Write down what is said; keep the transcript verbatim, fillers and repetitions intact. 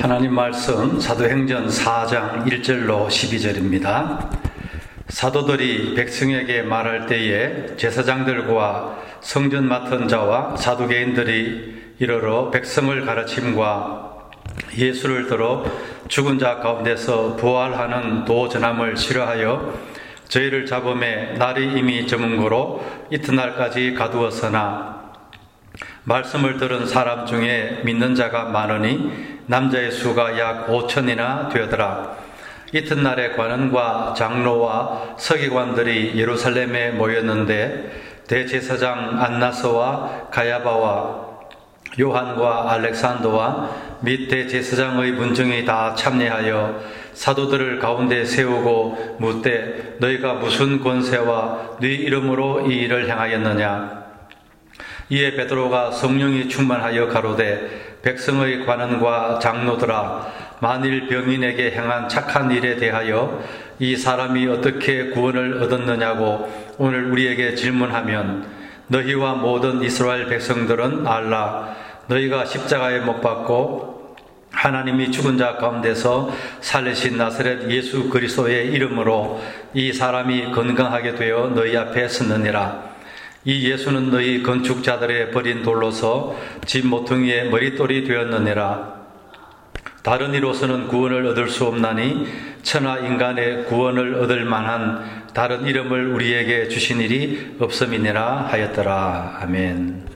하나님 말씀 사도행전 사 장 일 절로 십이 절입니다. 사도들이 백성에게 말할 때에 제사장들과 성전 맡은 자와 사두개인들이 이르러 백성을 가르침과 예수를 들어 죽은 자 가운데서 부활하는 도전함을 싫어하여 저희를 잡음에 날이 이미 저문 거로 이튿날까지 가두었으나 말씀을 들은 사람 중에 믿는 자가 많으니 남자의 수가 약 오천이나 되더라. 이튿날에 관원과 장로와 서기관들이 예루살렘에 모였는데 대제사장 안나스와 가야바와 요한과 알렉산더와 및 대제사장의 문정이 다 참여하여 사도들을 가운데 세우고 묻되 너희가 무슨 권세와 네 이름으로 이 일을 행하였느냐. 이에 베드로가 성령이 충만하여 가로되 백성의 관원과 장로들아, 만일 병인에게 행한 착한 일에 대하여 이 사람이 어떻게 구원을 얻었느냐고 오늘 우리에게 질문하면 너희와 모든 이스라엘 백성들은 알라. 너희가 십자가에 못 박고 하나님이 죽은 자 가운데서 살리신 나사렛 예수 그리스도의 이름으로 이 사람이 건강하게 되어 너희 앞에 섰느니라. 이 예수는 너희 건축자들의 버린 돌로서 집 모퉁이의 머릿돌이 되었느니라. 다른 이로서는 구원을 얻을 수 없나니 천하 인간의 구원을 얻을 만한 다른 이름을 우리에게 주신 일이 없음이니라 하였더라. 아멘.